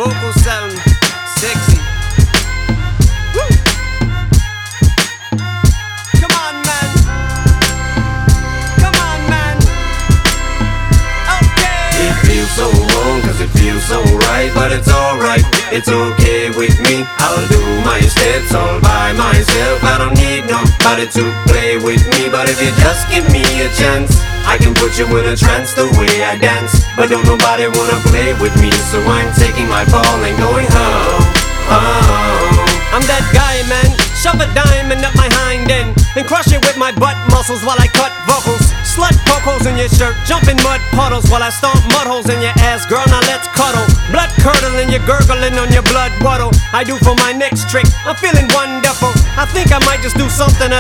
vocal sound sexy. Woo. Come on, man. Come on, man. Okay. It feels so wrong, cause it feels so right, but it's alright, it's okay with me. I'll do my steps all by myself. I don't need nobody to play with me. But if you just give me a chance, I can put you in a trance the way I dance. But don't nobody wanna play with me, so I'm taking my ball and going home, home. I'm that guy, man. Shove a diamond up my hind end and crush it with my butt muscles while I cut vocals. Slut poke holes in your shirt, jump in mud puddles while I stomp mud holes in your ass. Girl, now let's cuddle. Blood curdling, you're gurgling on your blood waddle. I do for my next trick, I'm feeling wonderful. I think I might just do something a